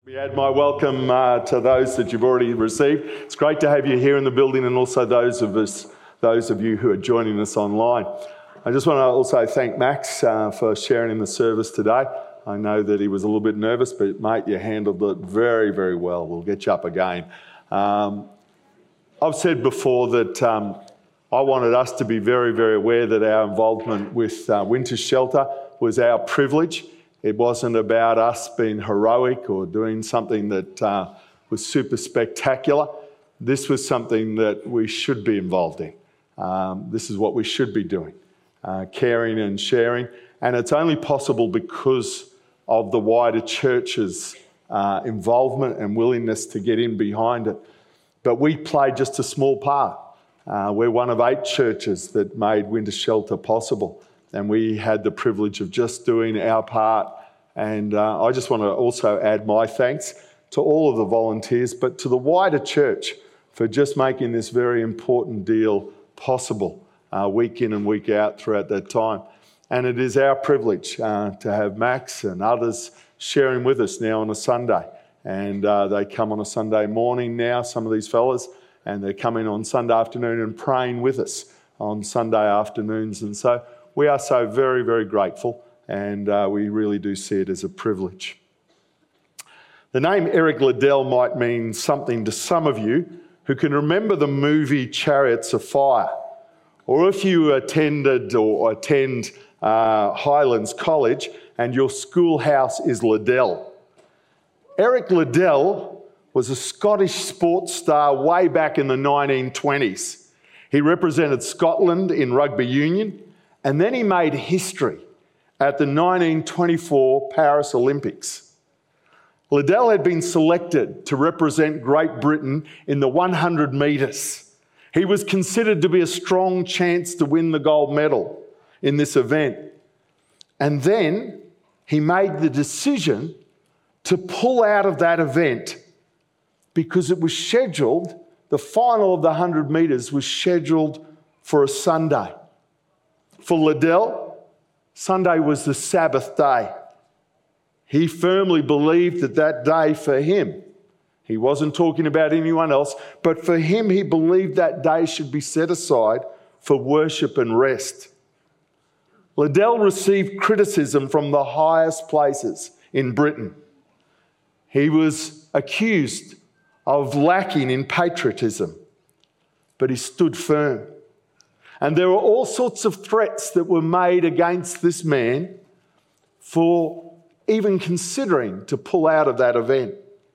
We add my welcome to those that you've already received. It's great to have you here in the building, and also those of you who are joining us online. I just want to also thank Max for sharing in the service today. I know that he was a little bit nervous, but mate, you handled it very, very well. We'll get you up again. I've said before that I wanted us to be very, very aware that our involvement with Winter Shelter was our privilege. It wasn't about us being heroic or doing something that was super spectacular. This was something that we should be involved in. This is what we should be doing, caring and sharing. And it's only possible because of the wider church's involvement and willingness to get in behind it. But we played just a small part. We're one of 8 churches that made Winter Shelter possible. And we had the privilege of just doing our part. And I just want to also add my thanks to all of the volunteers, but to the wider church for just making this very important deal possible week in and week out throughout that time. And it is our privilege to have Max and others sharing with us now on a Sunday. And they come on a Sunday morning now, some of these fellas, and they're coming on Sunday afternoon and praying with us on Sunday afternoons. And so we are so very, very grateful, and we really do see it as a privilege. The name Eric Liddell might mean something to some of you who can remember the movie Chariots of Fire, or if you attend Highlands College and your schoolhouse is Liddell. Eric Liddell was a Scottish sports star way back in the 1920s. He represented Scotland in rugby union, and then he made history at the 1924 Paris Olympics. Liddell had been selected to represent Great Britain in the 100 metres. He was considered to be a strong chance to win the gold medal in this event. And then he made the decision to pull out of that event because it was scheduled, the final of the 100 metres was scheduled for a Sunday. For Liddell, Sunday was the Sabbath day. He firmly believed that day for him, he wasn't talking about anyone else, but for him, he believed that day should be set aside for worship and rest. Liddell received criticism from the highest places in Britain. He was accused of lacking in patriotism, but he stood firm. And there were all sorts of threats that were made against this man for even considering to pull out of that event.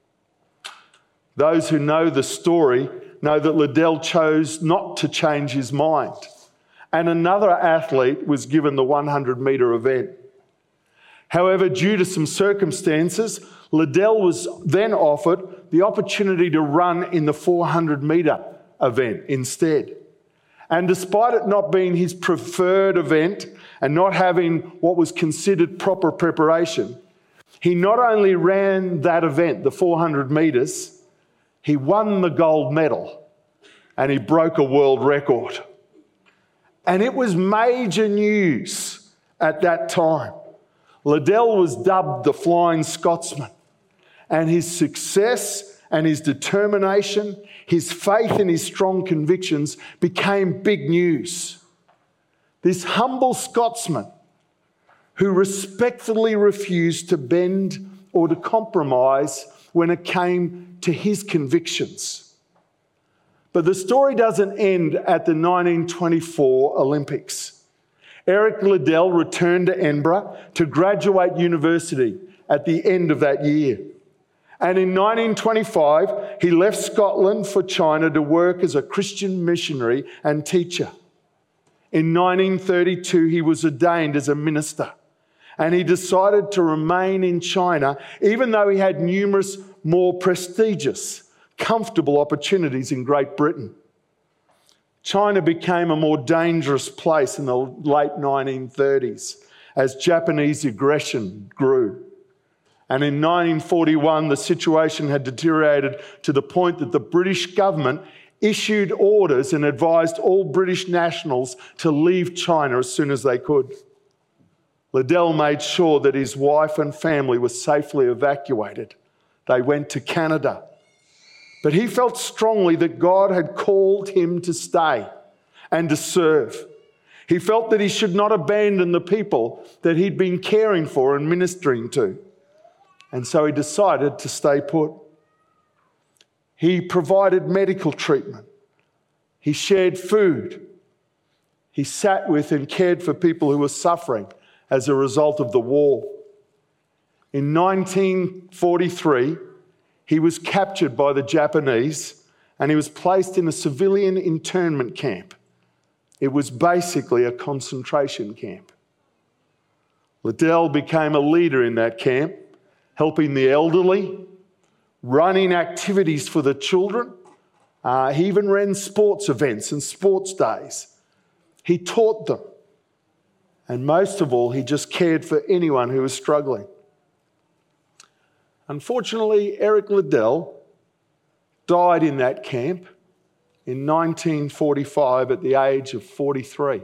Those who know the story know that Liddell chose not to change his mind, and another athlete was given the 100-metre event. However, due to some circumstances, Liddell was then offered the opportunity to run in the 400-metre event instead. And despite it not being his preferred event and not having what was considered proper preparation, he not only ran that event, the 400 metres, he won the gold medal and he broke a world record. And it was major news at that time. Liddell was dubbed the Flying Scotsman, and his success and his determination, his faith and his strong convictions became big news. This humble Scotsman who respectfully refused to bend or to compromise when it came to his convictions. But the story doesn't end at the 1924 Olympics. Eric Liddell returned to Edinburgh to graduate university at the end of that year. And in 1925, he left Scotland for China to work as a Christian missionary and teacher. In 1932, he was ordained as a minister, and he decided to remain in China, even though he had numerous more prestigious, comfortable opportunities in Great Britain. China became a more dangerous place in the late 1930s as Japanese aggression grew. And in 1941, the situation had deteriorated to the point that the British government issued orders and advised all British nationals to leave China as soon as they could. Liddell made sure that his wife and family were safely evacuated They went to Canada. But he felt strongly that God had called him to stay and to serve. He felt that he should not abandon the people that he'd been caring for and ministering to. And so he decided to stay put. He provided medical treatment. He shared food. He sat with and cared for people who were suffering as a result of the war. In 1943, he was captured by the Japanese and he was placed in a civilian internment camp. It was basically a concentration camp. Liddell became a leader in that camp, helping the elderly, running activities for the children. He even ran sports events and sports days. He taught them. And most of all, he just cared for anyone who was struggling. Unfortunately, Eric Liddell died in that camp in 1945 at the age of 43.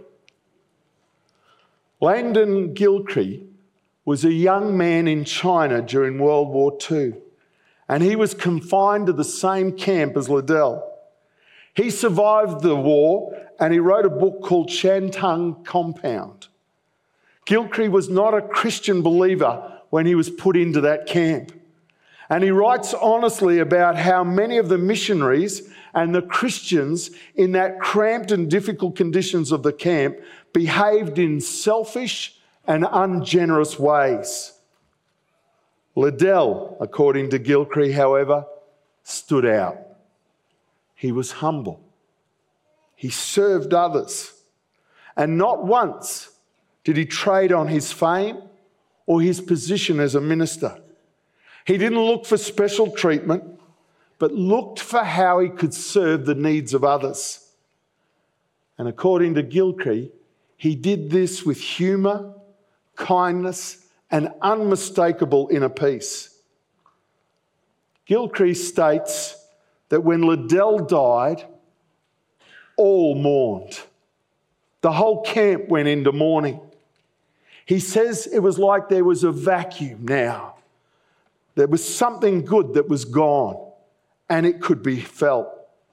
Langdon Gilchrist was a young man in China during World War II, and he was confined to the same camp as Liddell. He survived the war and he wrote a book called Shantung Compound. Gilchrist was not a Christian believer when he was put into that camp. And he writes honestly about how many of the missionaries and the Christians in that cramped and difficult conditions of the camp behaved in selfish and ungenerous ways. Liddell, according to Gilchrist, however, stood out. He was humble. He served others. And not once did he trade on his fame or his position as a minister. He didn't look for special treatment, but looked for how he could serve the needs of others. And according to Gilchrist, he did this with humour, kindness, and unmistakable inner peace. Gilchrist states that when Liddell died, all mourned. The whole camp went into mourning. He says it was like there was a vacuum now. There was something good that was gone, and it could be felt.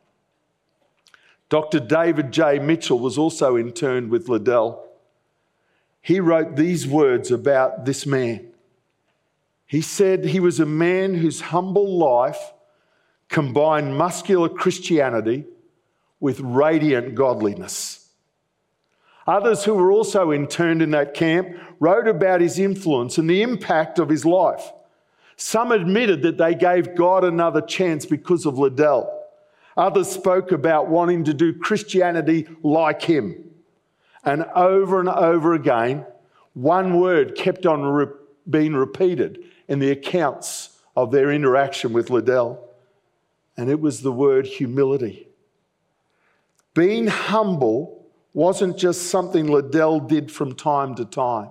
Dr. David J. Mitchell was also interned with Liddell. He wrote these words about this man. He said he was a man whose humble life combined muscular Christianity with radiant godliness. Others who were also interned in that camp wrote about his influence and the impact of his life. Some admitted that they gave God another chance because of Liddell. Others spoke about wanting to do Christianity like him. And over again, one word kept on being repeated in the accounts of their interaction with Liddell. And it was the word humility. Being humble wasn't just something Liddell did from time to time.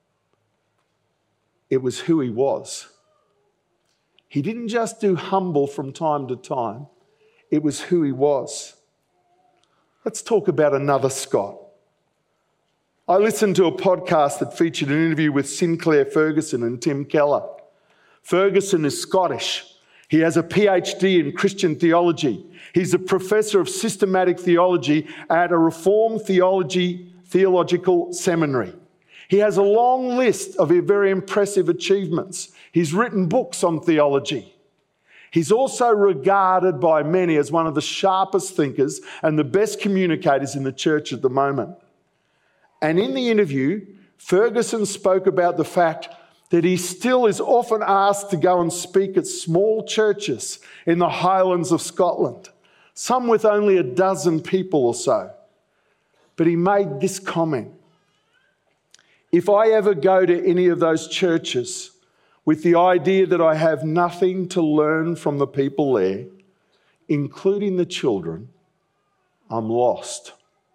It was who he was. He didn't just do humble from time to time. It was who he was. Let's talk about another Scott. I listened to a podcast that featured an interview with Sinclair Ferguson and Tim Keller. Ferguson is Scottish. He has a PhD in Christian theology. He's a professor of systematic theology at a Reformed theological seminary. He has a long list of very impressive achievements. He's written books on theology. He's also regarded by many as one of the sharpest thinkers and the best communicators in the church at the moment. And in the interview, Ferguson spoke about the fact that he still is often asked to go and speak at small churches in the Highlands of Scotland, some with only a dozen people or so. But he made this comment: if I ever go to any of those churches with the idea that I have nothing to learn from the people there, including the children, I'm lost.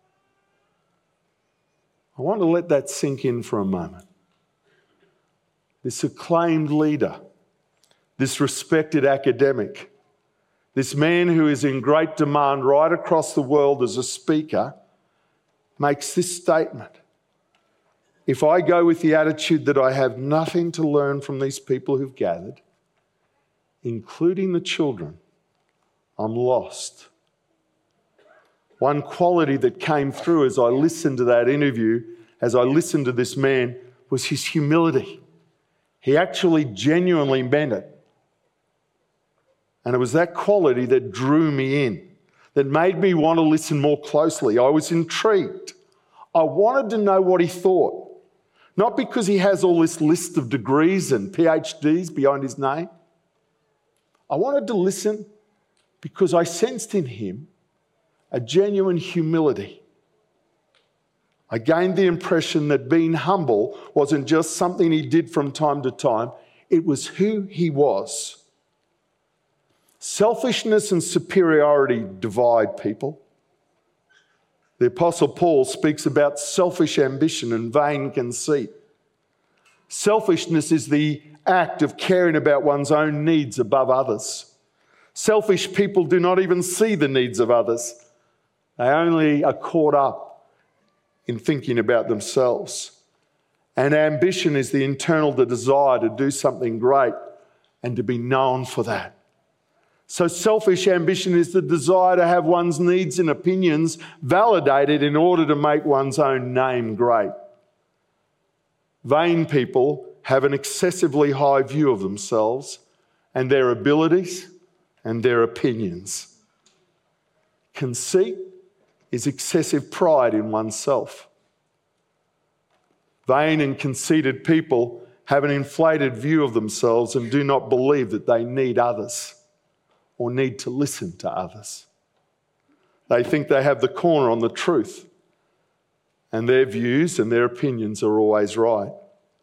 I want to let that sink in for a moment. This acclaimed leader, this respected academic, this man who is in great demand right across the world as a speaker, makes this statement: if I go with the attitude that I have nothing to learn from these people who've gathered, including the children, I'm lost. One quality that came through as I listened to that interview, as I listened to this man, was his humility. He actually genuinely meant it. And it was that quality that drew me in, that made me want to listen more closely. I was intrigued. I wanted to know what he thought. Not because he has all this list of degrees and PhDs behind his name. I wanted to listen because I sensed in him a genuine humility. I gained the impression that being humble wasn't just something he did from time to time, it was who he was. Selfishness and superiority divide people. The Apostle Paul speaks about selfish ambition and vain conceit. Selfishness is the act of caring about one's own needs above others. Selfish people do not even see the needs of others. They only are caught up in thinking about themselves. And ambition is the internal desire to do something great and to be known for that. So selfish ambition is the desire to have one's needs and opinions validated in order to make one's own name great. Vain people have an excessively high view of themselves and their abilities and their opinions. Conceit is excessive pride in oneself. Vain and conceited people have an inflated view of themselves and do not believe that they need others or need to listen to others. They think they have the corner on the truth, and their views and their opinions are always right.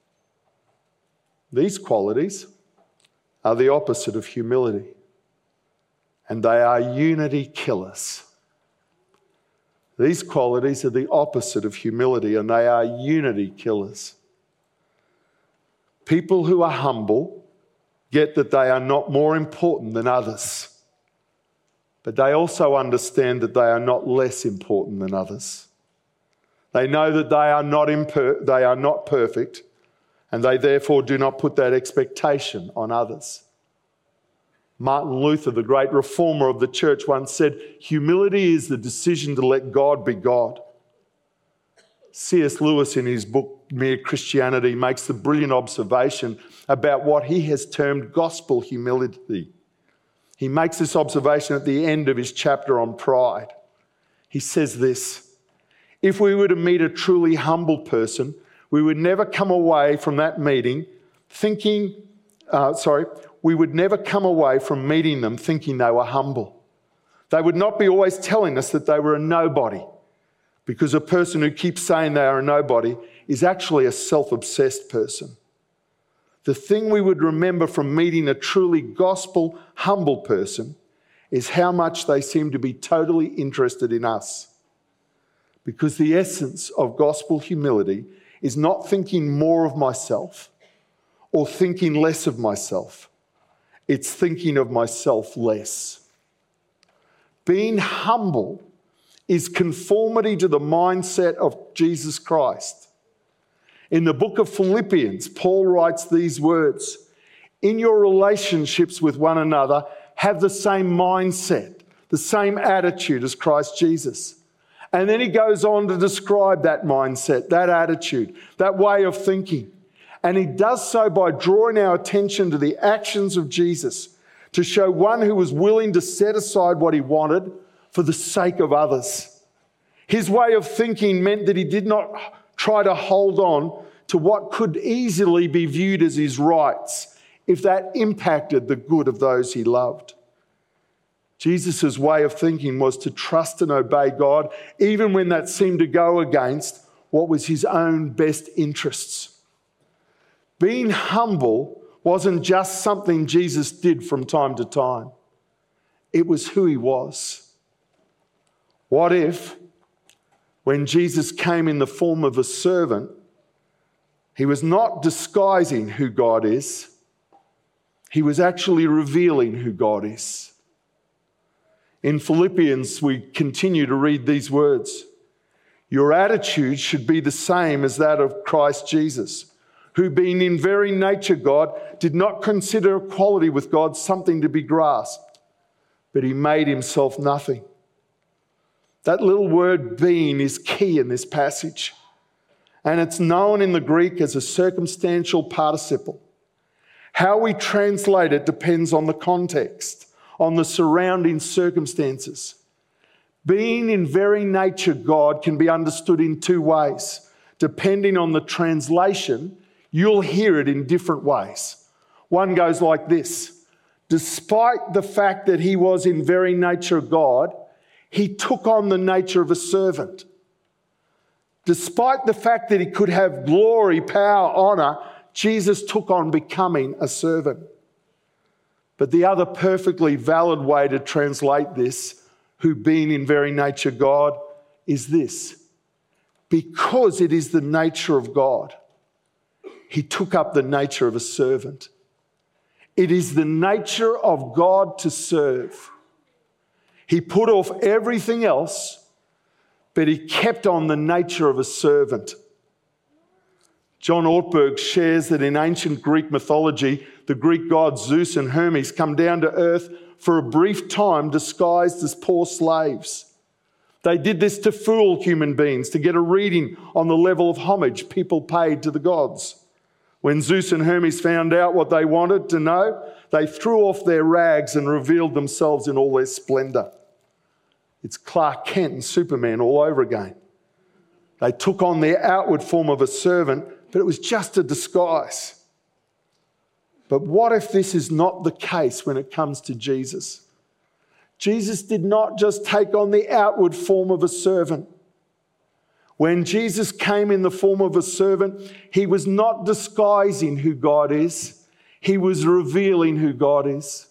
These qualities are the opposite of humility, and they are unity killers. These qualities are the opposite of humility, and they are unity killers. People who are humble get that they are not more important than others, but they also understand that they are not less important than others. They know that they are not perfect, and they therefore do not put that expectation on others. Martin Luther, the great reformer of the church, once said, "Humility is the decision to let God be God." C.S. Lewis, in his book Mere Christianity, makes the brilliant observation about what he has termed gospel humility. He makes this observation at the end of his chapter on pride. He says this: if we were to meet a truly humble person, we would never come away from that meeting meeting them thinking they were humble. They would not be always telling us that they were a nobody, because a person who keeps saying they are a nobody is actually a self-obsessed person. The thing we would remember from meeting a truly gospel humble person is how much they seem to be totally interested in us. Because the essence of gospel humility is not thinking more of myself or thinking less of myself. It's thinking of myself less. Being humble is conformity to the mindset of Jesus Christ. In the book of Philippians, Paul writes these words: in your relationships with one another, have the same mindset, the same attitude as Christ Jesus. And then he goes on to describe that mindset, that attitude, that way of thinking. And he does so by drawing our attention to the actions of Jesus, to show one who was willing to set aside what he wanted for the sake of others. His way of thinking meant that he did not try to hold on to what could easily be viewed as his rights if that impacted the good of those he loved. Jesus' way of thinking was to trust and obey God, even when that seemed to go against what was his own best interests. Being humble wasn't just something Jesus did from time to time. It was who he was. What if, when Jesus came in the form of a servant, he was not disguising who God is, he was actually revealing who God is. In Philippians, we continue to read these words: your attitude should be the same as that of Christ Jesus, who being in very nature God, did not consider equality with God something to be grasped, but he made himself nothing. That little word being is key in this passage, and it's known in the Greek as a circumstantial participle. How we translate it depends on the context, on the surrounding circumstances. Being in very nature God can be understood in two ways. Depending on the translation, you'll hear it in different ways. One goes like this: despite the fact that he was in very nature God, he took on the nature of a servant. Despite the fact that he could have glory, power, honour, Jesus took on becoming a servant. But the other perfectly valid way to translate this, who being in very nature God, is this: because it is the nature of God, he took up the nature of a servant. It is the nature of God to serve. He put off everything else, but he kept on the nature of a servant. John Ortberg shares that in ancient Greek mythology, the Greek gods Zeus and Hermes come down to earth for a brief time disguised as poor slaves. They did this to fool human beings, to get a reading on the level of homage people paid to the gods. When Zeus and Hermes found out what they wanted to know, they threw off their rags and revealed themselves in all their splendour. It's Clark Kent and Superman all over again. They took on the outward form of a servant, but it was just a disguise. But what if this is not the case when it comes to Jesus? Jesus did not just take on the outward form of a servant. When Jesus came in the form of a servant, he was not disguising who God is. He was revealing who God is.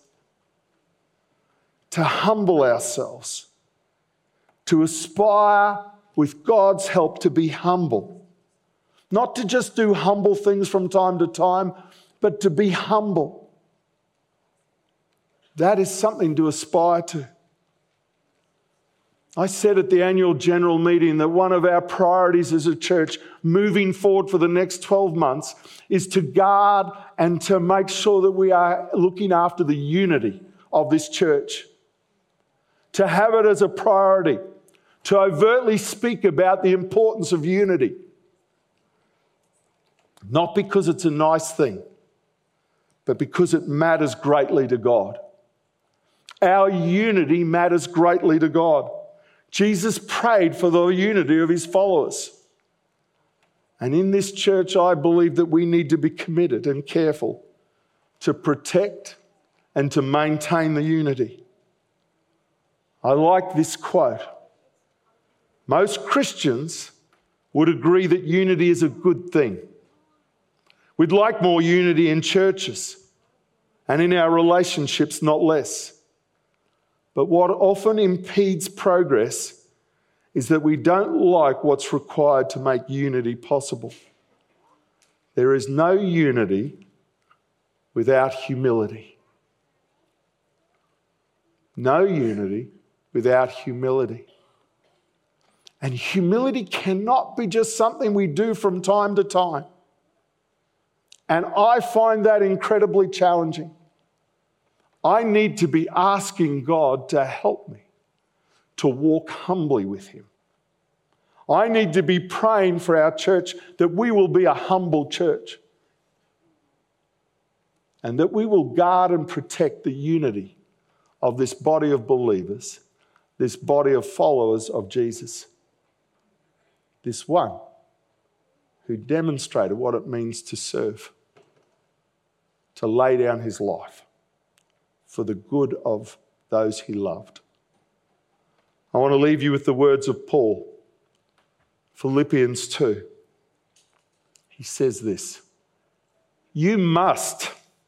To humble ourselves, to aspire with God's help to be humble. Not to just do humble things from time to time, but to be humble. That is something to aspire to. I said at the annual general meeting that one of our priorities as a church moving forward for the next 12 months is to guard and to make sure that we are looking after the unity of this church. To have it as a priority, to overtly speak about the importance of unity. Not because it's a nice thing, but because it matters greatly to God. Our unity matters greatly to God. Jesus prayed for the unity of his followers. And in this church, I believe that we need to be committed and careful to protect and to maintain the unity. I like this quote. Most Christians would agree that unity is a good thing. We'd like more unity in churches and in our relationships, not less. But what often impedes progress is that we don't like what's required to make unity possible. There is no unity without humility. No unity without humility. And humility cannot be just something we do from time to time. And I find that incredibly challenging. I need to be asking God to help me to walk humbly with him. I need to be praying for our church that we will be a humble church and that we will guard and protect the unity of this body of believers, this body of followers of Jesus. This one who demonstrated what it means to serve, to lay down his life for the good of those he loved. I want to leave you with the words of Paul, Philippians 2. He says this: you must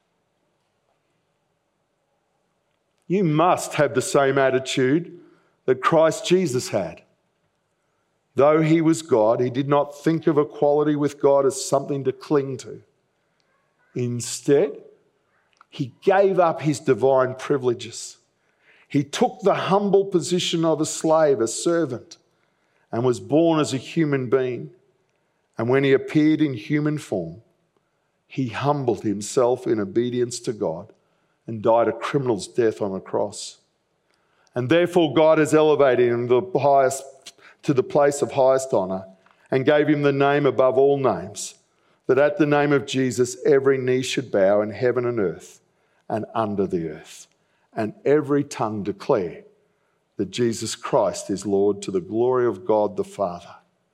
have the same attitude that Christ Jesus had. Though he was God, he did not think of equality with God as something to cling to. Instead, he gave up his divine privileges. He took the humble position of a slave, a servant, and was born as a human being. And when he appeared in human form, He humbled himself in obedience to God and died a criminal's death on a cross. And therefore God has elevated him to the place of highest honour and gave him the name above all names, that at the name of Jesus every knee should bow in heaven and earth and under the earth, and every tongue declare that Jesus Christ is Lord, to the glory of God the Father.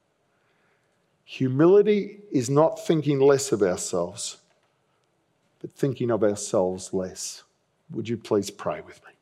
Humility is not thinking less of ourselves, but thinking of ourselves less. Would you please pray with me?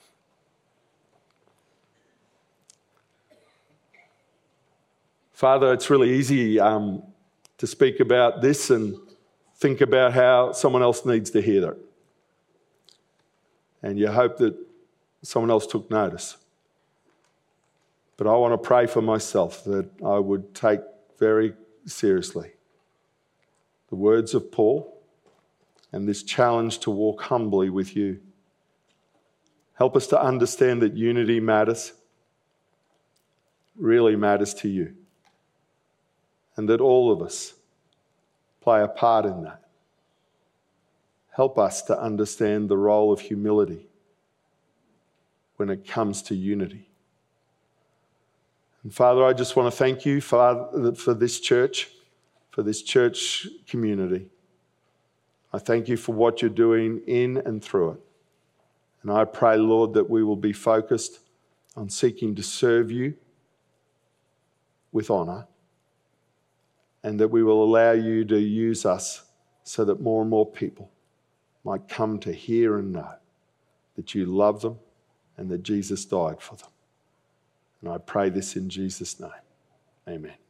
Father, it's really easy to speak about this and think about how someone else needs to hear it. And you hope that someone else took notice. But I want to pray for myself that I would take very seriously the words of Paul and this challenge to walk humbly with you. Help us to understand that unity matters, really matters to you, and that all of us play a part in that. Help us to understand the role of humility when it comes to unity. And Father, I just want to thank you, Father, for this church community. I thank you for what you're doing in and through it. And I pray, Lord, that we will be focused on seeking to serve you with honour, and that we will allow you to use us so that more and more people might come to hear and know that you love them and that Jesus died for them. And I pray this in Jesus' name. Amen.